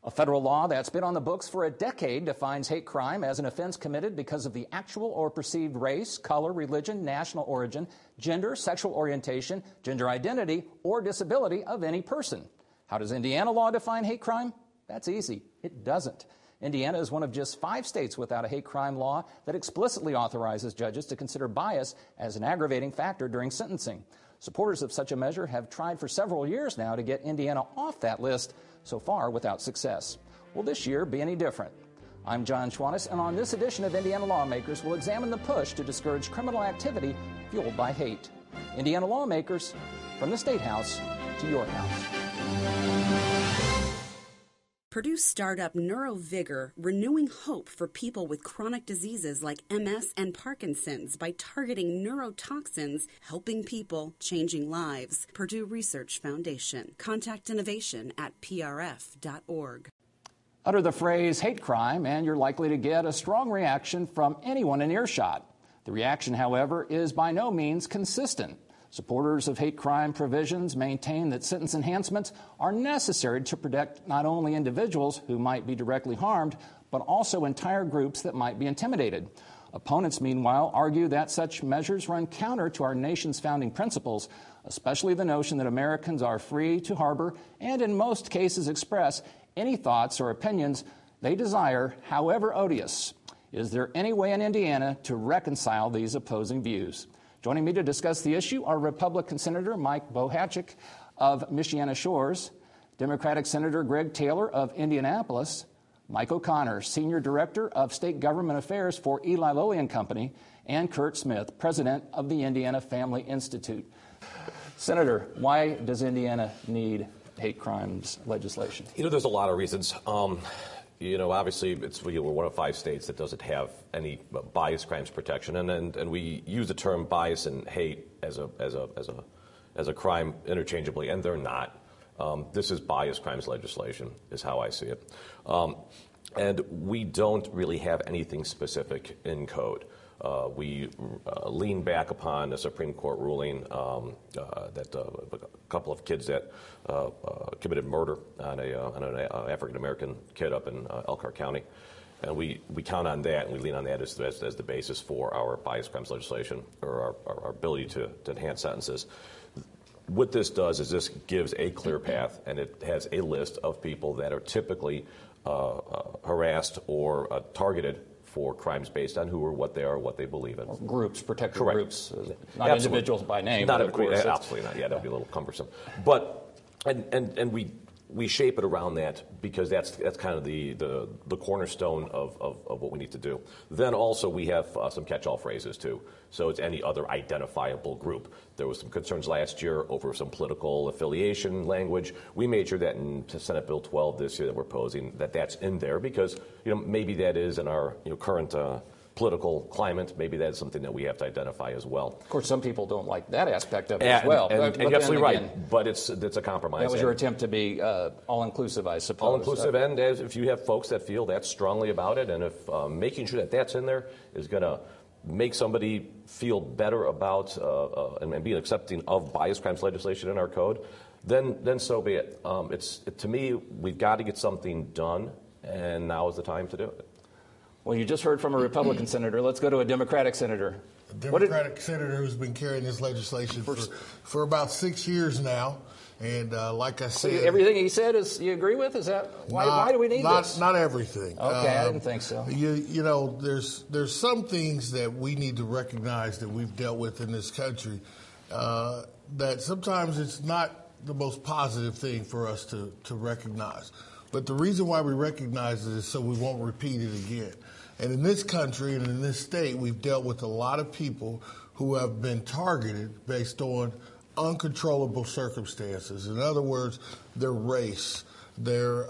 A federal law that's been on the books for a decade defines hate crime as an offense committed because of the actual or perceived race, color, religion, national origin, gender, sexual orientation, gender identity, or disability of any person. How does Indiana law define hate crime? That's easy. It doesn't. Indiana is one of just 5 states without a hate crime law that explicitly authorizes judges to consider bias as an aggravating factor during sentencing. Supporters of such a measure have tried for several years now to get Indiana off that list, so far without success. Will this year be any different? I'm John Schwantes, and on this edition of Indiana Lawmakers, we'll examine the push to discourage criminal activity fueled by hate. Indiana Lawmakers, from the State House to your house. Purdue startup NeuroVigor, renewing hope for people with chronic diseases like MS and Parkinson's by targeting neurotoxins, helping people, changing lives. Purdue Research Foundation. Contact innovation at prf.org. Utter the phrase hate crime, and you're likely to get a strong reaction from anyone in earshot. The reaction, however, is by no means consistent. Supporters of hate crime provisions maintain that sentence enhancements are necessary to protect not only individuals who might be directly harmed, but also entire groups that might be intimidated. Opponents, meanwhile, argue that such measures run counter to our nation's founding principles, especially the notion that Americans are free to harbor and, in most cases, express any thoughts or opinions they desire, however odious. Is there any way in Indiana to reconcile these opposing views? Joining me to discuss the issue are Republican Senator Mike Bohachik of Michiana Shores, Democratic Senator Greg Taylor of Indianapolis, Mike O'Connor, Senior Director of State Government Affairs for Eli Lilly and Company, and Kurt Smith, President of the Indiana Family Institute. Senator, why does Indiana need hate crimes legislation? There's a lot of reasons. Obviously, we're one of 5 states that doesn't have any bias crimes protection, and we use the term bias and hate as a crime interchangeably, and they're not. This is bias crimes legislation, is how I see it, and we don't really have anything specific in code. We lean back upon a Supreme Court ruling that a couple of kids that committed murder on an African-American kid up in Elkhart County. And we count on that, and we lean on that as the basis for our bias crimes legislation, or our ability to enhance sentences. What this does is this gives a clear path, and it has a list of people that are typically harassed or targeted for crimes based on who or what they are, what they believe in. Or groups, protected Correct. groups, not individuals by name. Not of course, absolutely not. Yeah, that'd be a little cumbersome. But and we shape it around that because that's kind of the cornerstone of what we need to do. Then also we have some catch-all phrases too. So it's any other identifiable group. There was some concerns last year over some political affiliation language. We made sure that in Senate Bill 12 this year that we're posing that's in there because maybe that is in our current political climate. Maybe that's something that we have to identify as well. Of course, some people don't like that aspect of it as well. And you're absolutely right, but it's a compromise. That was your attempt to be all-inclusive, I suppose. All-inclusive, and if you have folks that feel that strongly about it, and if making sure that that's in there is going to make somebody feel better about and be accepting of bias crimes legislation in our code, then so be it. To me, we've got to get something done, and now is the time to do it. Well, you just heard from a Republican senator. Let's go to a Democratic senator. A Democratic senator who's been carrying this legislation for about 6 years now. And like I said... So everything he said you agree with? Is that why do we need this? Not everything. Okay, I didn't think so. There's some things that we need to recognize that we've dealt with in this country that sometimes it's not the most positive thing for us to recognize. But the reason why we recognize it is so we won't repeat it again. And in this country and in this state, we've dealt with a lot of people who have been targeted based on uncontrollable circumstances. In other words, their race, their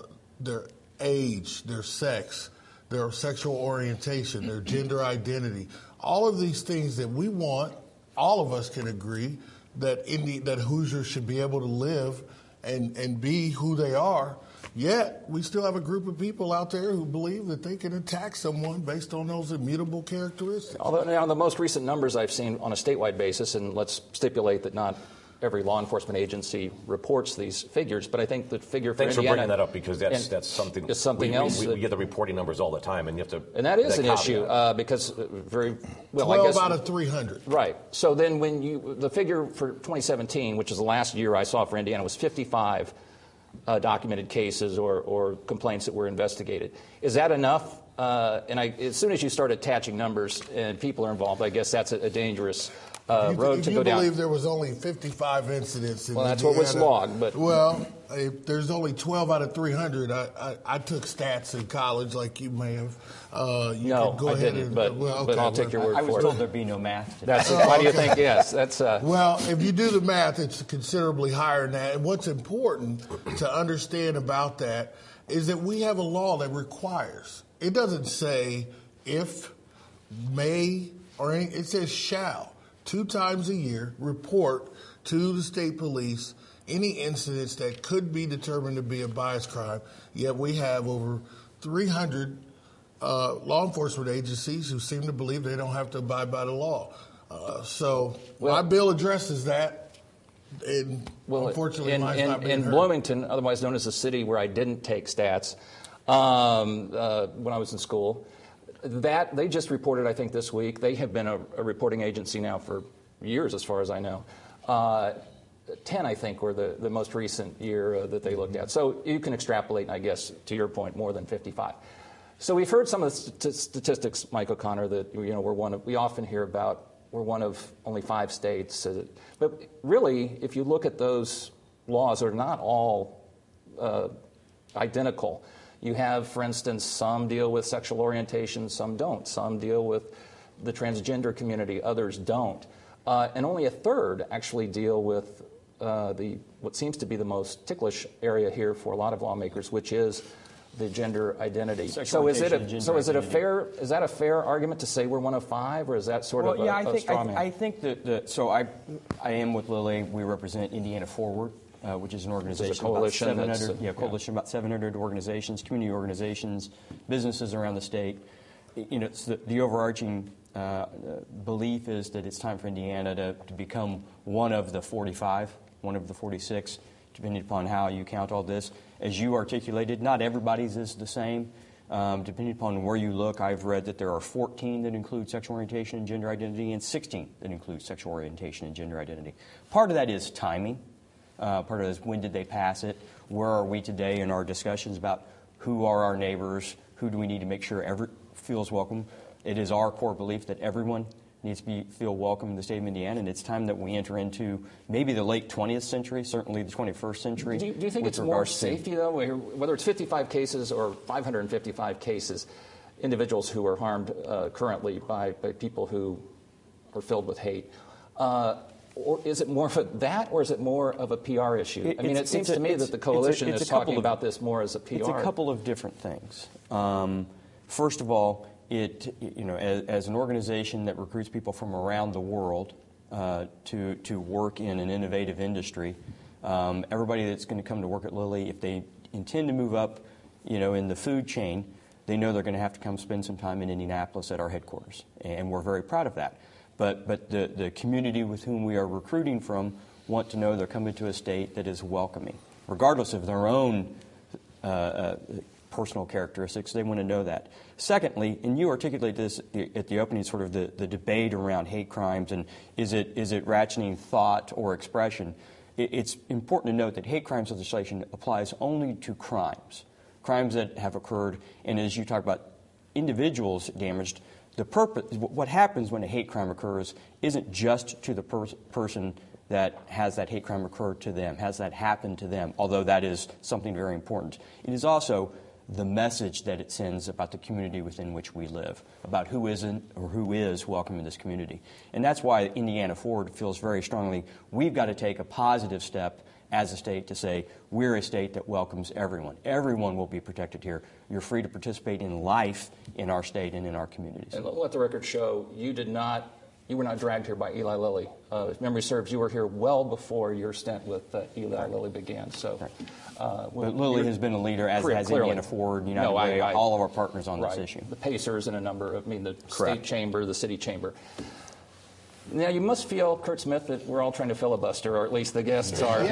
age, their sex, their sexual orientation, their gender identity. All of these things that we want, all of us can agree that Hoosiers should be able to live and be who they are. Yet, we still have a group of people out there who believe that they can attack someone based on those immutable characteristics. Although now the most recent numbers I've seen on a statewide basis, and let's stipulate that not every law enforcement agency reports these figures, but I think the figure for Thanks Indiana... for bringing that up, because that's something... It's something else. We get the reporting numbers all the time, and you have to... And that is an caveat. issue, because very... Well, 12 I guess, out of 300. Right. So then when the figure for 2017, which is the last year I saw for Indiana, was 55 documented cases or complaints that were investigated. Is that enough? As soon as you start attaching numbers and people are involved, I guess that's a dangerous road to go down. You believe there was only 55 incidents in Well, that's Indiana? what was logged. But well, if there's only 12 out of 300. I took stats in college, like you may have. No, I didn't. But I'll take your word for it. I was told there'd be no math today. That's why do you think? Yes, that's. Well, if you do the math, it's considerably higher than that. And what's important to understand about that is that we have a law that requires. It doesn't say if, may, or any, it says shall. 2 times a year, report to the state police any incidents that could be determined to be a bias crime. Yet we have over 300 law enforcement agencies who seem to believe they don't have to abide by the law. My bill addresses that. And unfortunately, mine's not being in heard. Bloomington, otherwise known as the city where I didn't take stats when I was in school, that they just reported, I think, this week. They have been a reporting agency now for years, as far as I know. 10, I think, were the most recent year that they looked at. So you can extrapolate, I guess, to your point, more than 55. So we've heard some of the statistics, Mike O'Connor, that we often hear about. We're one of only 5 states. But really, if you look at those laws, they're not all identical. You have, for instance, some deal with sexual orientation, some don't. Some deal with the transgender community, others don't. And only a third actually deal with what seems to be the most ticklish area here for a lot of lawmakers, which is the gender identity. So is that a fair argument to say we're one of 5, or is that sort of a straw man? I think that so I am with Lily. We represent Indiana Forward, which is an organization, coalition, about 700, about 700 organizations, community organizations, businesses around the state. It's the overarching belief is that it's time for Indiana to become one of the 45, one of the 46, depending upon how you count all this. As you articulated, not everybody's is the same. Depending upon where you look, I've read that there are 14 that include sexual orientation and gender identity and 16 that include sexual orientation and gender identity. Part of that is timing. Part of that is when did they pass it? Where are we today in our discussions about who are our neighbors? Who do we need to make sure everyone feels welcome? It is our core belief that everyone needs to feel welcome in the state of Indiana, and it's time that we enter into maybe the late 20th century, certainly the 21st century. Do you think it's more safety, though, whether it's 55 cases or 555 cases, individuals who are harmed currently by people who are filled with hate? Or is it more of that, or is it more of a PR issue? It seems to me that the coalition is talking about this more as a PR. It's a couple of different things. First of all, as an organization that recruits people from around the world to work in an innovative industry, everybody that's going to come to work at Lilly, if they intend to move up, in the food chain, they know they're going to have to come spend some time in Indianapolis at our headquarters, and we're very proud of that. But the community with whom we are recruiting from want to know they're coming to a state that is welcoming, regardless of their own personal characteristics. They want to know that. Secondly, and you articulate this at the opening, sort of the debate around hate crimes and is it ratcheting thought or expression. It's important to note that hate crimes legislation applies only to crimes that have occurred, and as you talk about individuals damaged, the purpose, what happens when a hate crime occurs isn't just to the person that has that hate crime occur to them, has that happen to them, although that is something very important. It is also the message that it sends about the community within which we live, about who isn't or who is welcome in this community. And that's why Indiana Forward feels very strongly we've got to take a positive step as a state to say we're a state that welcomes everyone. Everyone will be protected here. You're free to participate in life in our state and in our communities. And let the record show you were not dragged here by Eli Lilly. If memory serves, you were here well before your stint with Eli Lilly began. So, but Lilly has been a leader, as has Indiana Forward, United Way, all of our partners on this issue. The Pacers and a number of, the state chamber, the city chamber. Now, you must feel, Kurt Smith, that we're all trying to filibuster, or at least the guests are.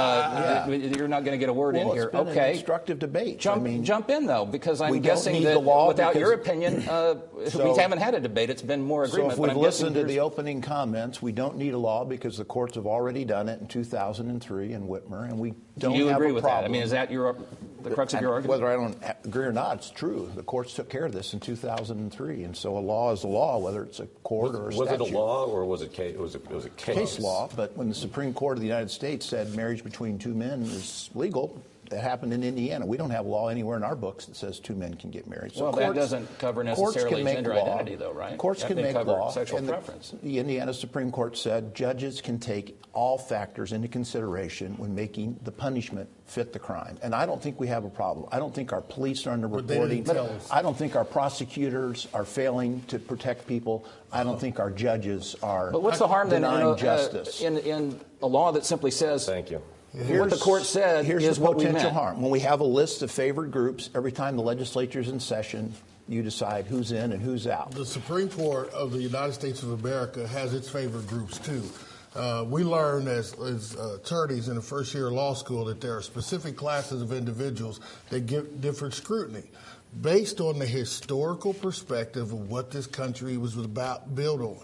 You're not going to get a word in here. It's been an instructive debate. Jump in, though, because I'm we guessing don't need that the law without your opinion, we haven't had a debate. It's been more agreement. So if we've listened to the opening comments, we don't need a law because the courts have already done it in 2003 in Whitmer, and we don't have a problem. Do you agree with that? I mean, is that the crux of your argument? Whether I don't agree or not, it's true. The courts took care of this in 2003, and so a law is a law, whether it's a court or a statute. Was it a law or was it case? It was a case. Case law, but when the Supreme Court of the United States said marriage between two men is legal, that happened in Indiana. We don't have a law anywhere in our books that says two men can get married. So that doesn't cover necessarily gender identity, though, right? Courts can make law. Sexual preference. The Indiana Supreme Court said judges can take all factors into consideration when making the punishment fit the crime. And I don't think we have a problem. I don't think our police are underreporting. I don't think our prosecutors are failing to protect people. I don't think our judges are But what's the harm denying justice. In a law that simply says... Thank you. What the court said is what we meant. Here's the potential harm. When we have a list of favored groups, every time the legislature is in session, you decide who's in and who's out. The Supreme Court of the United States of America has its favored groups, too. We learned as attorneys in the first year of law school that there are specific classes of individuals that get different scrutiny based on the historical perspective of what this country was built on.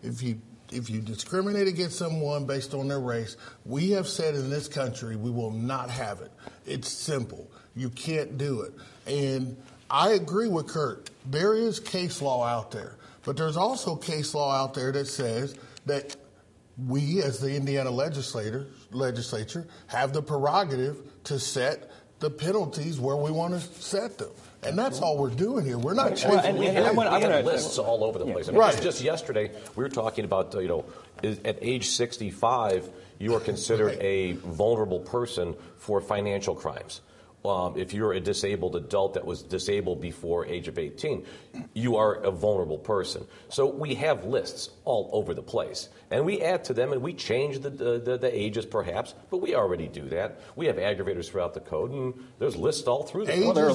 If you discriminate against someone based on their race, we have said in this country we will not have it. It's simple. You can't do it. And I agree with Kurt. There is case law out there. But there's also case law out there that says that we, as the Indiana legislature, have the prerogative to set the penalties where we want to set them. And that's all we're doing here. We're not changing. We have lists all over the place. I mean, right. Just yesterday, we were talking about, at age 65, you are considered a vulnerable person for financial crimes. If you're a disabled adult that was disabled before age of 18, you are a vulnerable person. So we have lists all over the place. And we add to them and we change the ages perhaps, but we already do that. We have aggravators throughout the code, and there's lists all through there. There are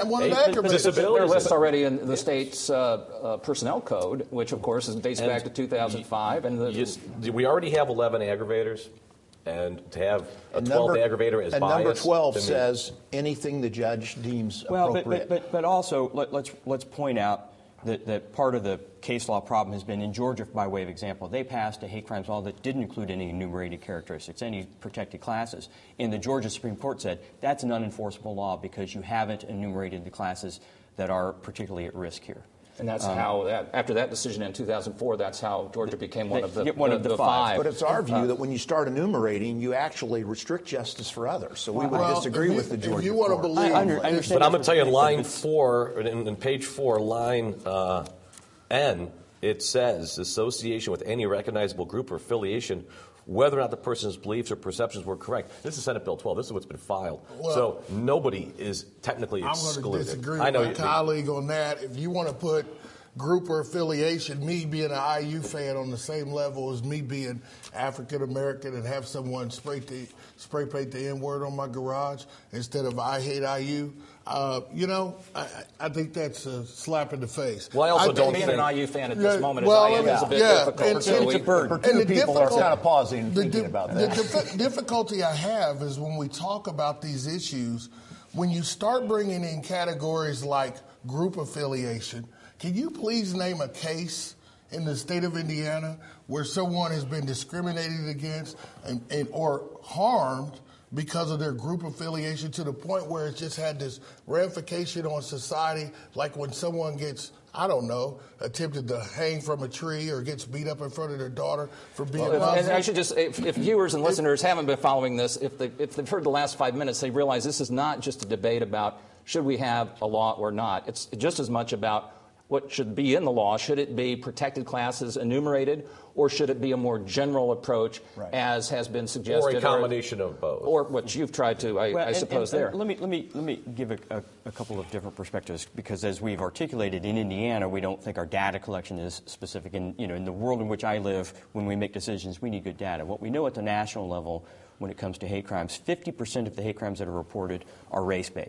lists already in the state's personnel code, which of course dates back to 2005. We already have 11 aggravators. And to have a 12th aggravator as biased. And number 12 says anything the judge deems appropriate. But also, let's point out that part of the case law problem has been in Georgia, by way of example. They passed a hate crimes law that didn't include any enumerated characteristics, any protected classes. And the Georgia Supreme Court said that's an unenforceable law because you haven't enumerated the classes that are particularly at risk here. And that's how, after that decision in 2004, that's how Georgia became one of the five. But it's our view that when you start enumerating, you actually restrict justice for others. So we would disagree with the Georgia court. But I'm going to tell you, line 4, in page 4, line N, it says, association with any recognizable group or affiliation, whether or not the person's beliefs or perceptions were correct. This is Senate Bill 12. This is what's been filed. Well, so nobody is technically excluded. I'm going to disagree with my colleague on that. If you want to put group or affiliation, me being an IU fan on the same level as me being African American and have someone spray paint the N-word on my garage instead of I hate IU, I think that's a slap in the face. Well, I also don't think an IU fan at this moment as I am is a bit difficult. It's a burden. Two people are kind of pausing and thinking about that. The difficulty I have is when we talk about these issues, when you start bringing in categories like group affiliation, can you please name a case in the state of Indiana where someone has been discriminated against and or harmed because of their group affiliation to the point where it's just had this ramification on society, like when someone gets, attempted to hang from a tree or gets beat up in front of their daughter for being and I should just, if viewers and listeners haven't been following this, if they've heard the last 5 minutes, they realize this is not just a debate about should we have a law or not. It's just as much about what should be in the law. Should it be protected classes enumerated, or should it be a more general approach, as has been suggested? Or a combination of both. Or what you've tried to, I suppose, there. Let me give a couple of different perspectives, because as we've articulated, in Indiana, we don't think our data collection is specific. And, in the world in which I live, when we make decisions, we need good data. What we know at the national level when it comes to hate crimes, 50% of the hate crimes that are reported are race-based.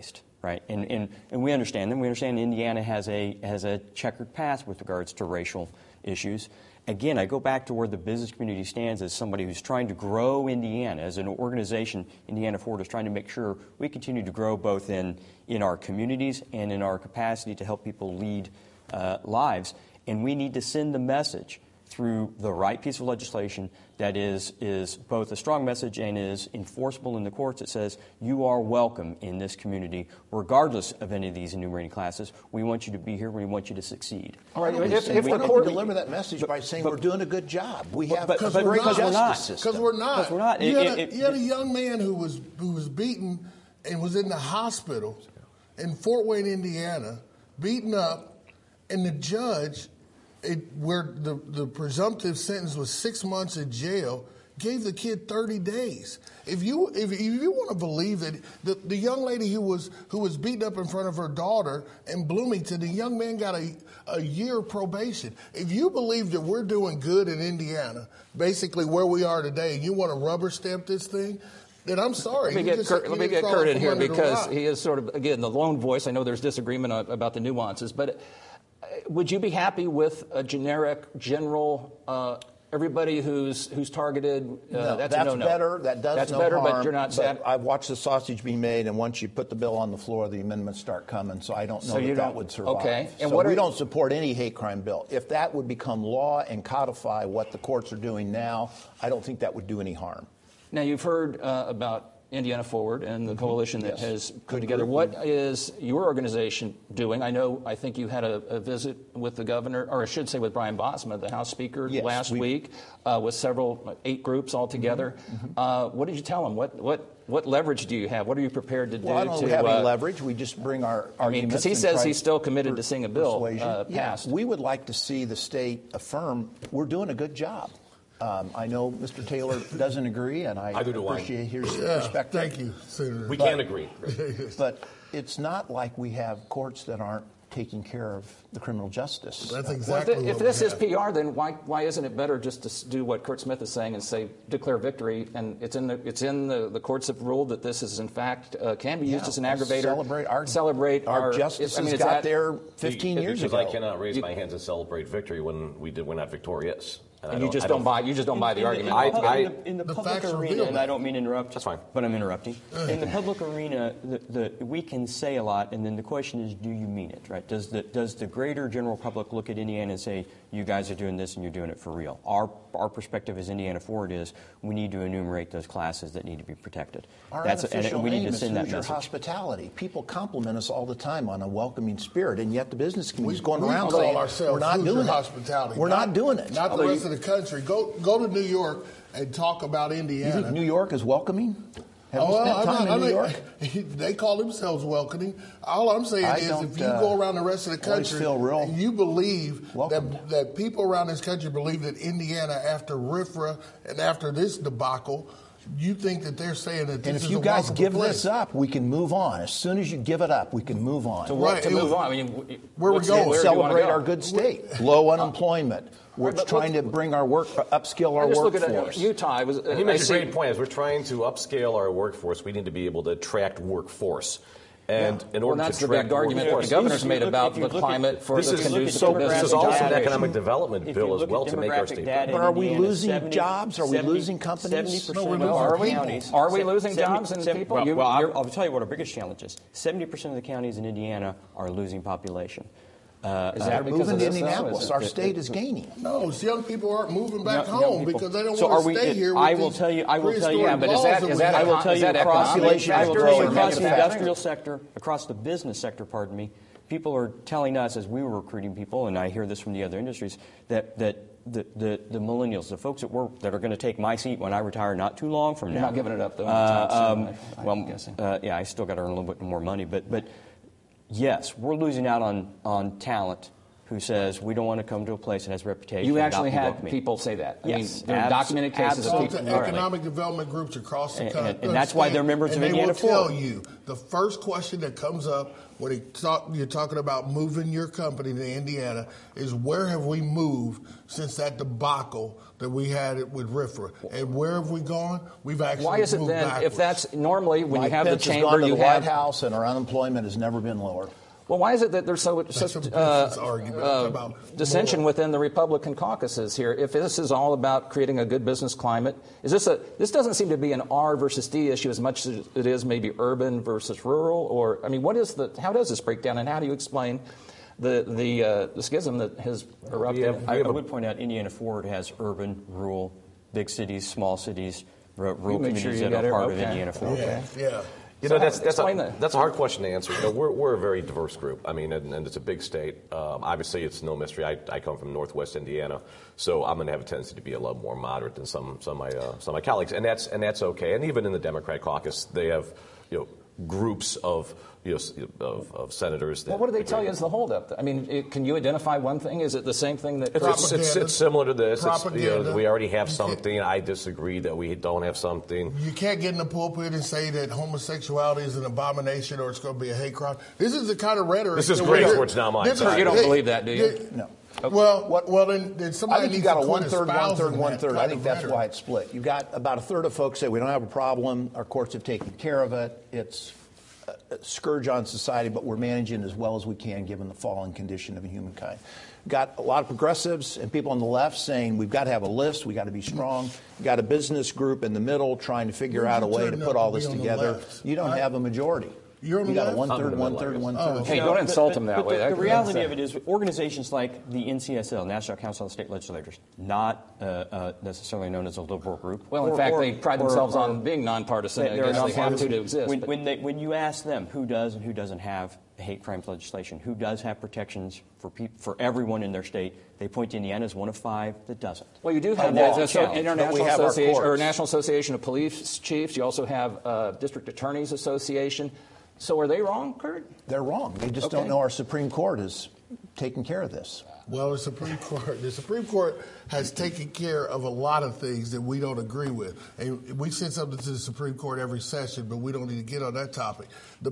right? And we understand them. We understand Indiana has a checkered past with regards to racial issues. Again, I go back to where the business community stands as somebody who's trying to grow Indiana. As an organization, Indiana Forward is trying to make sure we continue to grow both in our communities and in our capacity to help people lead lives. And we need to send the message through the right piece of legislation that is both a strong message and is enforceable in the courts. It says you are welcome in this community regardless of any of these enumerating classes. We want you to be here. We want you to succeed. All right, if the court deliver that message by saying we're doing a good job, we have a great justice system. Because we're not. Because we're not. You had a young man who was beaten and was in the hospital in Fort Wayne, Indiana, beaten up, and the judge, where the presumptive sentence was 6 months in jail, gave the kid 30 days. If you want to believe that the young lady who was beaten up in front of her daughter in Bloomington, the young man got a year of probation. If you believe that we're doing good in Indiana, basically where we are today, and you want to rubber stamp this thing, then I'm sorry. Let me get Kurt in here because he is sort of, again, the lone voice. I know there's disagreement about the nuances, but would you be happy with a general, everybody who's targeted? No, that's a no-no. Better. That does that's no better, harm. but you're not sad. I've watched the sausage be made, and once you put the bill on the floor, the amendments start coming. So I don't know that would survive. Okay. And so we don't support any hate crime bill. If that would become law and codify what the courts are doing now, I don't think that would do any harm. Now, you've heard about Indiana Forward and the coalition that has put together. What is your organization doing? I think you had a visit with the governor, or I should say with Brian Bosma, the House Speaker, last week, with 8 groups all together. What did you tell them? What leverage do you have? What are you prepared to do? Well, I don't have any leverage. We just bring our arguments. Because he says he's still committed to seeing a bill passed. We would like to see the state affirm we're doing a good job. I know Mr. Taylor doesn't agree, and I appreciate his perspective. Thank you, Senator. We can't agree. But it's not like we have courts that aren't taking care of the criminal justice. That's exactly if this is PR, then why isn't it better just to do what Kurt Smith is saying and say declare victory? And it's in the courts have ruled that this is in fact can be used as an aggravator. Celebrate our justices got there 15 years ago. Because I cannot raise my hands and celebrate victory when we're not victorious. And you just don't buy the argument. In the public arena, and I don't mean to interrupt. That's fine. But I'm interrupting. In the public arena, we can say a lot, and then the question is, do you mean it, right? Does the greater general public look at Indiana and say, you guys are doing this and you're doing it for real? Our perspective as Indiana Forward is we need to enumerate those classes that need to be protected. Our unofficial name is Hoosier Hospitality. People compliment us all the time on a welcoming spirit, and yet the business community is going around saying we're not doing it. We're not doing it. Not the rest of the country. Go to New York and talk about Indiana. You think New York is welcoming? Have you spent time in New York? They call themselves welcoming. All I'm saying is if you go around the rest of the country and you believe that people around this country believe that Indiana, after RFRA and after this debacle, you think that they're saying that this is a And if you guys give place. this up, we can move on. As soon as you give it up, we can move on. To move on? I mean, where we going? Celebrate our good state. Low unemployment. We're trying to bring our upskill our workforce. Look at Utah. He makes a great point. As we're trying to upscale our workforce, we need to be able to attract workforce. And in order that's to the big argument that the governor's made about the climate for the conducive to business. This is also an economic development bill as well to make our state better. But are we losing jobs? Are we losing companies? 70% Are we losing jobs and people? I'll tell you what our biggest challenge is. 70% of the counties in Indiana are losing population. Is that moving to Indianapolis? Our state is gaining. No, young people aren't moving back home because they don't so want to stay here. I will tell you. Yeah, but is that I will tell you across the industrial sector, across the business sector. Pardon me. People are telling us as we were recruiting people, and I hear this from the other industries, that the millennials, the folks that are going to take my seat when I retire not too long from now. You're not giving it up though. I'm guessing. I still got to earn a little bit more money, but. Yes, we're losing out on talent who says we don't want to come to a place that has a reputation. You actually not be had welcoming. people say that. I Yes, mean, there are documented cases of people. Economic development groups across the country. And that's why they're members of Indiana Forward. Forward. They will tell you the first question that comes up when you're talking about moving your company to Indiana is where have we moved since that debacle that we had it with RFRA? And where have we gone? We've actually Why is it moved then, backwards. if that's normally when Mike you have Pence the has chamber, gone to you the have White House, and our unemployment has never been lower. Well, why is it that there's such about dissension more. within the Republican caucuses here? If this is all about creating a good business climate, this doesn't seem to be an R versus D issue as much as it is maybe urban versus rural, or I mean, how does this break down, and how do you explain the schism that has erupted? I would point out Indiana Forward has urban, rural, big cities, small cities, rural communities that are part of Indiana Forward. Yeah. You know, that's a hard question to answer. You know, we're a very diverse group. I mean, and it's a big state. Obviously, it's no mystery. I come from Northwest Indiana, so I'm going to have a tendency to be a little more moderate than some of my colleagues, and that's okay. And even in the Democrat caucus, they have groups of of senators. Well, what do they tell you is the holdup? I mean, can you identify one thing? Is it the same thing that it's similar to this? Propaganda. We already have something. I disagree that we don't have something. You can't get in the pulpit and say that homosexuality is an abomination or it's going to be a hate crime. This is the kind of rhetoric. This is great for it's not mine. You don't believe that, do you? No. Okay. Well, then somebody I think needs you got to a one-third. I think that's rhetoric. why it's split. You got about a third of folks say we don't have a problem. Our courts have taken care of it. It's a scourge on society, but we're managing as well as we can given the fallen condition of humankind. Got a lot of progressives and people on the left saying we've got to have a list, we've got to be strong. Got a business group in the middle trying to figure out a way to put all this together. You don't have a majority. You got a one-third. Hey, don't insult them that way. The reality of it is organizations like the NCSL, National Council of State Legislators, not necessarily known as a liberal group. Well, in fact, they pride themselves on being nonpartisan. I guess they have to exist. When you ask them who does and who doesn't have hate crimes legislation, who does have protections for everyone in their state, they point to Indiana as one of 5 that doesn't. Well, you do have the International Association or National Association of Police Chiefs. You also have District Attorneys Association. So are they wrong, Kurt? They're wrong. They just don't know our Supreme Court is taking care of this. Well, the Supreme Court has taken care of a lot of things that we don't agree with. And we send something to the Supreme Court every session, but we don't need to get on that topic.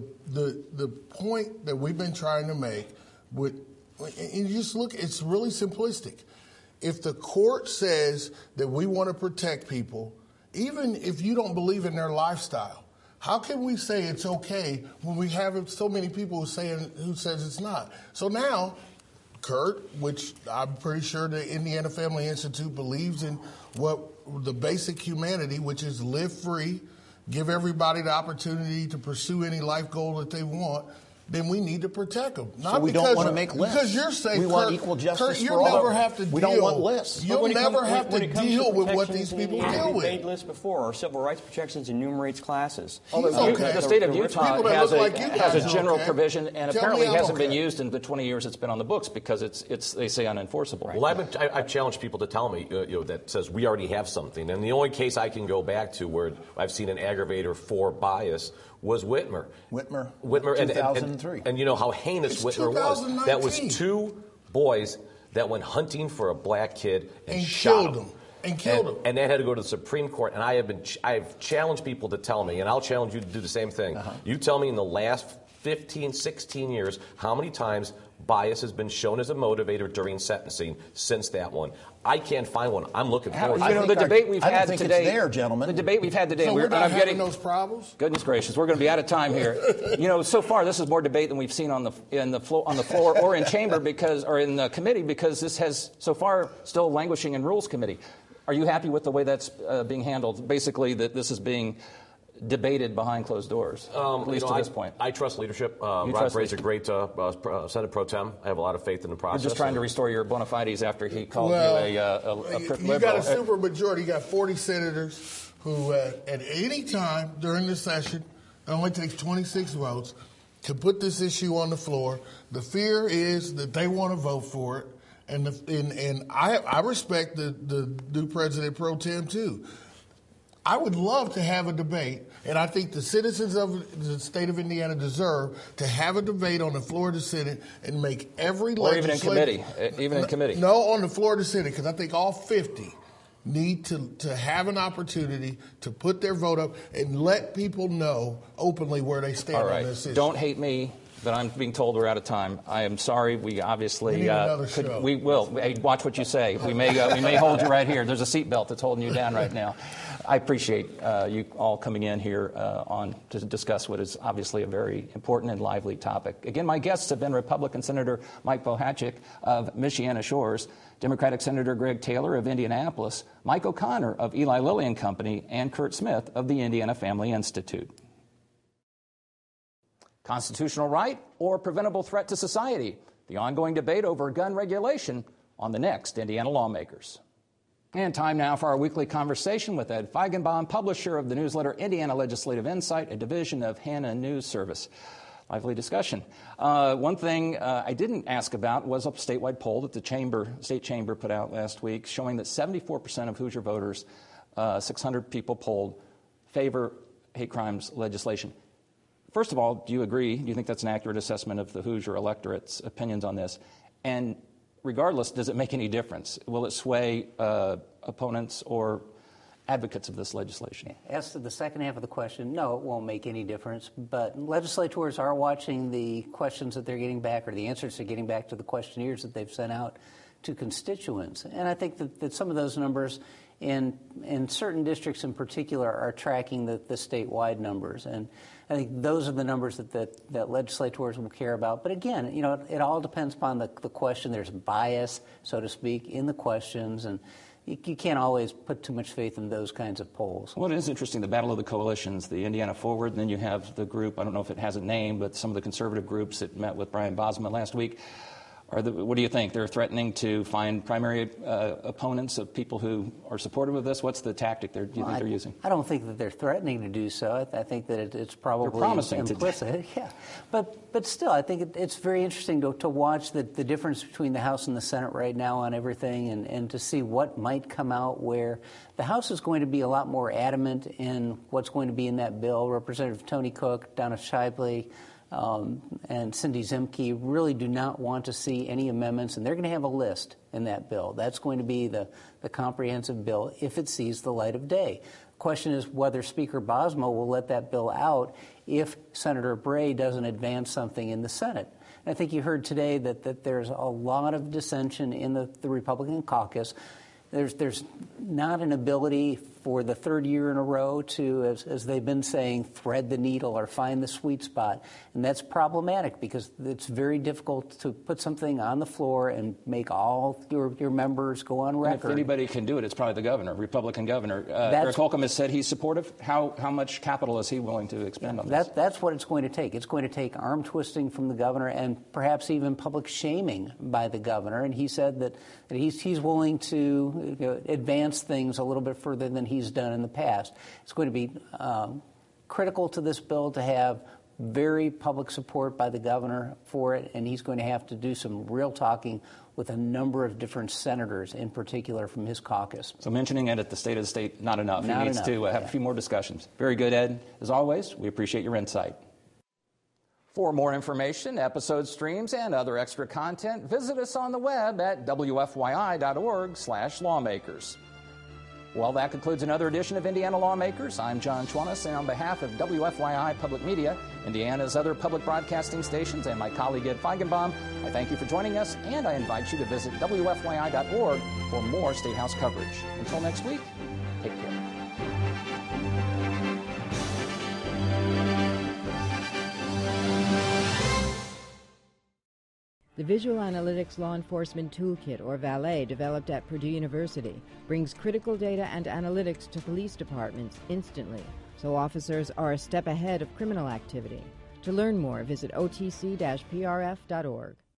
The point that we've been trying to make, and you just look, it's really simplistic. If the court says that we want to protect people, even if you don't believe in their lifestyle, how can we say it's okay when we have so many people who says it's not? So now, Kurt, which I'm pretty sure the Indiana Family Institute believes in what the basic humanity, which is live free, give everybody the opportunity to pursue any life goal that they want, then we need to protect them. Not so we don't want to make lists. Because you're saying, we want equal justice Kurt, for all. Never have to we deal, don't want lists. You'll never have to deal with what these people deal with. We've made lists before. Our civil rights protections enumerates classes. The state of Utah has a general provision, and apparently hasn't been used in the 20 years it's been on the books because it's they say unenforceable. Right. Well, I've challenged people to tell me that says we already have something, and the only case I can go back to where I've seen an aggravator for bias was Whitmer. Whitmer, 2003. And you know how heinous Whitmer was. That was 2 boys that went hunting for a black kid and shot him. And killed him. And that had to go to the Supreme Court. And I've challenged people to tell me, and I'll challenge you to do the same thing. You tell me in the last 15, 16 years how many times bias has been shown as a motivator during sentencing since that one. I can't find one. I'm looking forward to it. The debate we've had today. It's there, gentlemen. The debate we've had today. So we're not having those problems? Goodness gracious, we're going to be out of time here. So far this is more debate than we've seen on the floor or in chamber or in the committee because this has so far still languishing in Rules Committee. Are you happy with the way that's being handled? Basically, that this is being debated behind closed doors, at least to this point. I trust leadership. Rod Bray's a great Senate Pro Tem. I have a lot of faith in the process. You're just trying to restore your bona fides after he called you a liberal. You got a super majority. You got 40 senators who, at any time during the session, it only takes 26 votes, to put this issue on the floor. The fear is that they want to vote for it, and I respect the new President Pro Tem too. I would love to have a debate, and I think the citizens of the state of Indiana deserve to have a debate on the floor of the Senate and make every legislative... Even in committee. No, on the floor of the Senate, because I think all 50 need to have an opportunity to put their vote up and let people know openly where they stand on this issue. Don't hate me, but I'm being told we're out of time. I am sorry. We obviously we need another show. We will. Hey, watch what you say. We may hold you right here. There's a seatbelt that's holding you down right now. I appreciate you all coming in here to discuss what is obviously a very important and lively topic. Again, my guests have been Republican Senator Mike Bohachik of Michiana Shores, Democratic Senator Greg Taylor of Indianapolis, Mike O'Connor of Eli Lilly and Company, and Kurt Smith of the Indiana Family Institute. Constitutional right or preventable threat to society? The ongoing debate over gun regulation on the next Indiana Lawmakers. And time now for our weekly conversation with Ed Feigenbaum, publisher of the newsletter Indiana Legislative Insight, a division of Hannah News Service. Lively discussion. One thing I didn't ask about was a statewide poll that the state chamber put out last week showing that 74% of Hoosier voters, 600 people polled, favor hate crimes legislation. First of all, do you agree? Do you think that's an accurate assessment of the Hoosier electorate's opinions on this? And regardless, does it make any difference? Will it sway opponents or advocates of this legislation? As to the second half of the question, no, it won't make any difference. But legislators are watching the questions that they're getting back or the answers they're getting back to the questionnaires that they've sent out to constituents. And I think that some of those numbers in certain districts in particular are tracking the statewide numbers. And I think those are the numbers that legislators will care about. But again, it all depends upon the question. There's bias, so to speak, in the questions, and you can't always put too much faith in those kinds of polls. Well, it is interesting, the battle of the coalitions, the Indiana Forward, and then you have the group, I don't know if it has a name, but some of the conservative groups that met with Brian Bosma last week. What do you think? They're threatening to find primary opponents of people who are supportive of this? What's the tactic do you think they're using? I don't think that they're threatening to do so. I think that it's probably implicit. Yeah, but still, I think it's very interesting to watch the difference between the House and the Senate right now on everything, and to see what might come out where the House is going to be a lot more adamant in what's going to be in that bill. Representative Tony Cook, Donna Shipley, and Cindy Zemke really do not want to see any amendments, and they're going to have a list in that bill. That's going to be the comprehensive bill if it sees the light of day. The question is whether Speaker Bosma will let that bill out if Senator Bray doesn't advance something in the Senate. And I think you heard today that there's a lot of dissension in the Republican caucus. There's not an ability for the third year in a row to, as they've been saying, thread the needle or find the sweet spot. And that's problematic because it's very difficult to put something on the floor and make all your members go on record. And if anybody can do it, it's probably the governor, Republican governor. Eric Holcomb has said he's supportive. How much capital is he willing to expend on this? That's what it's going to take. It's going to take arm twisting from the governor and perhaps even public shaming by the governor. And he said that he's willing to advance things a little bit further than he's done in the past. It's going to be critical to this bill to have very public support by the governor for it, and he's going to have to do some real talking with a number of different senators, in particular from his caucus. So mentioning it at the State of the State, not enough. He needs to have a few more discussions. Very good, Ed. As always, we appreciate your insight. For more information, episode streams, and other extra content, visit us on the web at wfyi.org/lawmakers. Well, that concludes another edition of Indiana Lawmakers. I'm John Chwanis, and on behalf of WFYI Public Media, Indiana's other public broadcasting stations, and my colleague Ed Feigenbaum, I thank you for joining us, and I invite you to visit WFYI.org for more State House coverage. Until next week, take care. The Visual Analytics Law Enforcement Toolkit, or VALET, developed at Purdue University, brings critical data and analytics to police departments instantly, so officers are a step ahead of criminal activity. To learn more, visit otc-prf.org.